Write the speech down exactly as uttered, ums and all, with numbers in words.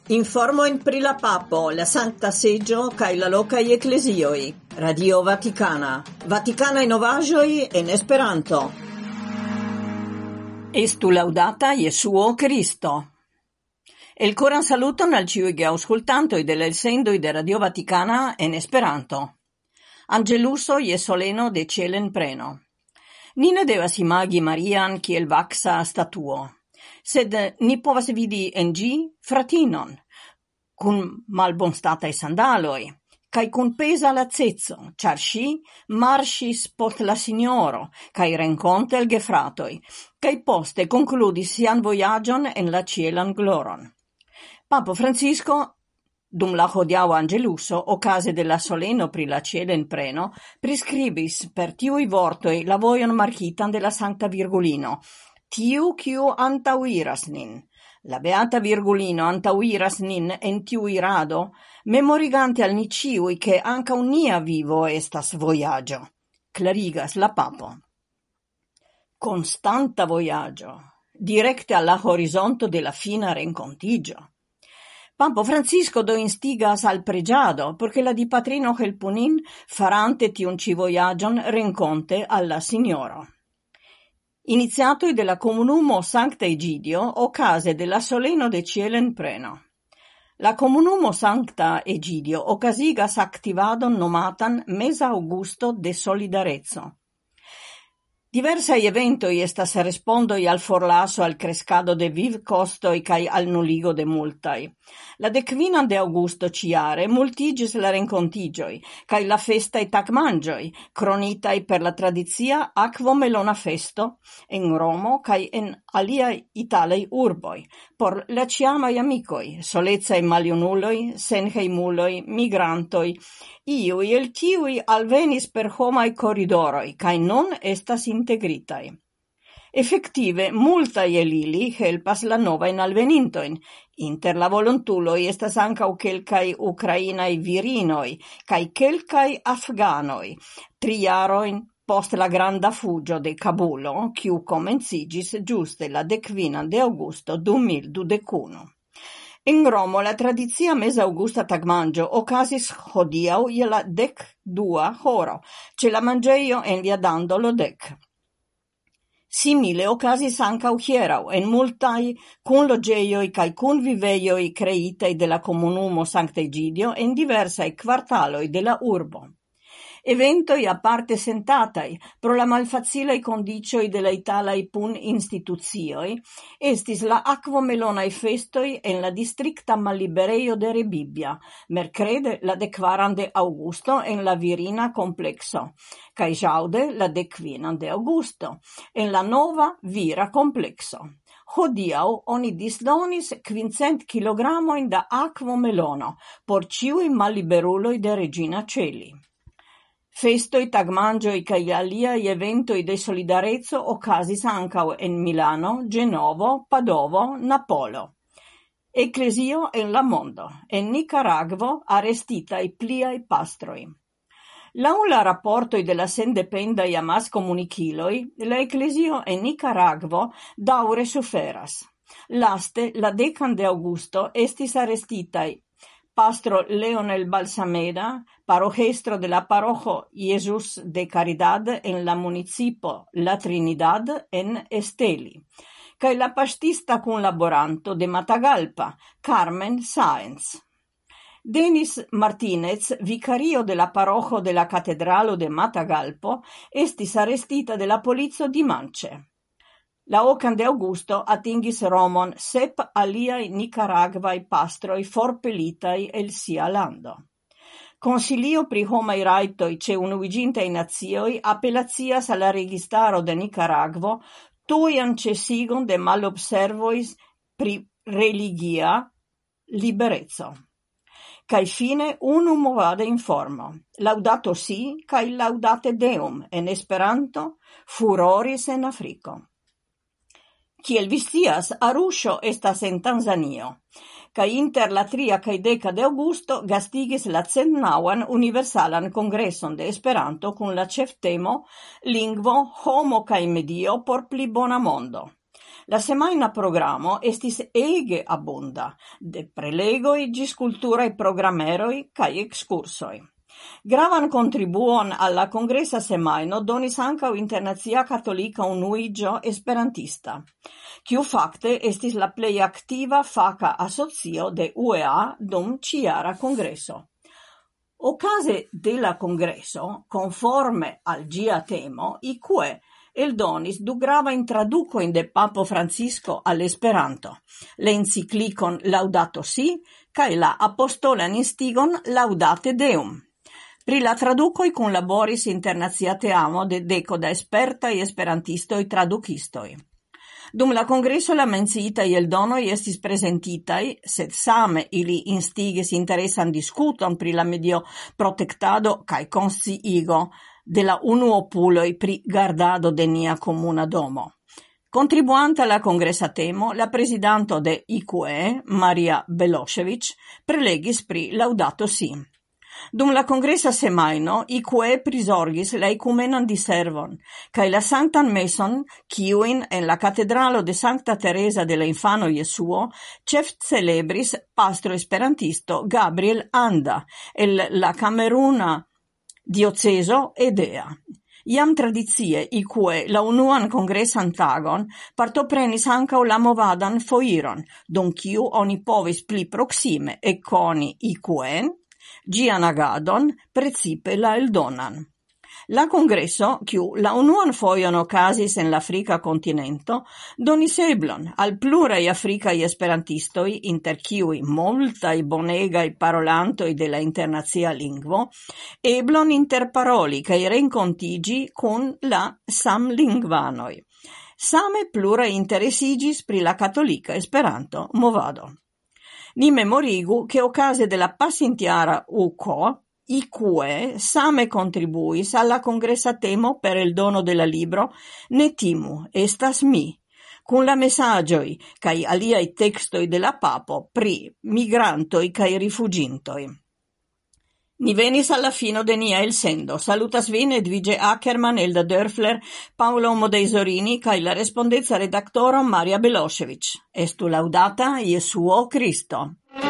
Informojn pri la papo, la Sankta Seĝo kaj la lokaj eklezioj. Radio Vatikana. Vatikanaj novaĵoj en Esperanto. Estu laudata Jesuo Cristo. El coran saluton al ĉiuj geaŭskultantoj de la elsendoj de Radio Vatikana en Esperanto. Angeluso je soleno de ĉelen preno. Ni ne devas imagi Marian kiel vaksa statuo, sed ni povas vidi en ĝi fratinon, kun malbonstataj sandaloj, kaj kun peza laceco, ĉar ŝi marŝis post la signoro, kaj renkonte el gefratoj, kaj poste konkludis sian vojaĝon en la ĉielan gloron. Papo Francisco, dum la hodiaŭa angeluso, okaze de la soleno pri la ĉielen preno, priskribis per tiuj vortoj la vojon markitan de la Sankta Virgulino, tiu kiu antaŭiras nin. La beata Virgulino antaŭiras nin en tiu irado, memorigante al ni ĉiuj ke ankaŭ nia vivo estas vojaĝo, klarigas la papo. Konstanta vojaĝo, direkte al la horizonto de la fina renkontiĝo. Papo Francisco do instigas al pregiado, porque la dipatrino helpu nin farante tiun ĉi vojaĝon renkonte al la signoro. Iniziatoi de la comunumo Sancta Egidio ocase de la soleno de cielen preno. La comunumo Sancta Egidio ocasigas activadon nomatan Mesa Augusto de Solidarezzo. Diversai eventoi estas respondoi al forlaso al crescado de viv costoi cae al nuligo de multai. La decvinan de Augusto ciare multigis la rencontigioi, cae la festae tagmangioi, cronitai per la tradizia aquo melona festo en Romo cae en aliai italei urboi, por la ciamai amicoi, solezai maliunuloi, senheimuloi, migrantoi, iui el tiui alvenis per homai corridoroi, cae non estas integritai. Effective, multai el ili helpas la novain alvenintoin. Inter la volontuloi estas ancau quelcai ucrainai virinoi, cae quelcai afganoi, triaroin post la granda fugio de Kabulo, quiu comencigis giuste la decvinan de Augusto du mil dudecuno. In Romo la tradizia Mesa Augusta tagmangio ocasis hodiau je la dec dua horo, ce la mangeio en via Dandolo dec. Simile ocasis ancau hierau en multai cun logeioi cae cun viveioi creitei de la comunumo Sancta Egidio en diversai quartaloi de la urbo. Eventoi aparte sentatai, pro la malfacilei condicioi de la italai pun instituzioi, estis la aquo melonai festoi en la districta mallibereio de Rebibbia, mercrede la decvaran de Augusto en la Virina complexo, cae jaude la decvinan de Augusto, en la nova Vira complexo. Hodiau oni disdonis quincent kilogramoin da aquo melono, por ciui malliberuloi de Regina Celi. Festoi, tagmangioi cae aliai eventoi de Solidarezzo ocasis ancau en Milano, Genovo, Padovo, Napolo. Ecclesio en la mondo, en Nicaragvo arrestitai pliai pastroi. Lau la rapportoi de la sendependai amas comuniciloi, la Ecclesio en Nicaragvo daure suferas. Laste, la decan de Augusto estis arrestitai Pastro Leonel Balsameda, parojestro de la parojo Jesús de Caridad en la municipo La Trinidad en Esteli, cae la pastista cunlaboranto de Matagalpa, Carmen Sáenz. Denis Martinez, vicario de la parojo de la Catedralo de Matagalpo, estis arrestita de la polizo dimanche. La ocan de Augusto atingis Romon sep aliai Nicaragvaj pastroi forpelitai el sia lando. Consilio pri homai rajtoj ĉe Unuiĝintaj Nacioj apelacias al la registaro de Nicaragvo tujan ĉesigon de malobservoj pri religia libereco. Kaj fine unu movada informo. Laudato si kaj laudate Deum en Esperanto furoris en Afriko. Kiel vi scias, Arusho estas en Tanzanio, kaj inter la tria kaj deka de Augusto gastigis la centnaŭan universalan kongreson de Esperanto kun la ĉeftemo Lingvo, homo kaj medio por pli bona mondo. La semaina programo estis ege abunda, de prelegoj ĝis kulturaj programeroj kaj ekskursoj. Gravan kontribuon al la kongresa semajno donis ankaŭ Internacia Katolika Unuiĝo Esperantista, kiu fakte estis la plej aktiva faka asocio de U E A dum ĉiara kongreso. Okaze de la kongreso, conforme al ĝia temo, I Q E eldonis du gravajn tradukojn de Papo Francisco al Esperanto, l'enciklikon Laudato Si kaj la apostolan instigon Laudate Deum. Pri la tradukoj kunlaboris internacia teamo de deko da spertaj esperantistoj tradukistoj. Dum la kongreso la menciitaj eldonoj estis prezentitaj, sed same ili instigis interesan diskuton pri la medio protektado kaj konsciigo de la unuopuloj pri gardado de nia komuna domo. Contribuanta alla congressa temo, la presidanto de I Q E, Maria Belosevic, prelegis pri Laudato Si. Dum la congressa semajno, I Q E prizorgis la ecumenan diservon, kaj la Sanktan Meson, kiujn en la katedralo de Sankta Teresa de la Infano Jesuo, ĉef celebris pastro esperantisto Gabriel Anda, el la Kameruna diocezo Edea. Iam tradicie I Q E la unuan kongresan tagon partoprenis ankaŭ la movadan foiron, dum kiu oni povis pli proksime ekkoni I Q E, gian agadon, precipe la eldonan. La congresso, kiu la unuan foion okazis en l'Afrika kontinento, donis eblon al pluraj afrikaj esperantistoj, inter kiuj multaj bonegaj parolantoj de la internacia lingvo, eblon interparoli kaj renkontiĝi kun la samlingvanoj. Same pluraj interesiĝis pri la katolika Esperanto movado. Ni memorigu che ocase della passintiara U C O, I Q E same contribuis alla congressa temo per il dono della libro Ne timu, estas mi, con la messagioi cae aliai textoi della papo pri migrantoi cae rifugintoi. Ni venis alla fino de nia elsendo. Salutas vin Edvige Ackerman, Elda Dörfler, Paolo Modeisorini cae la respondezza redaktoro Maria Belosevic. Estu laudata Jesuo Cristo.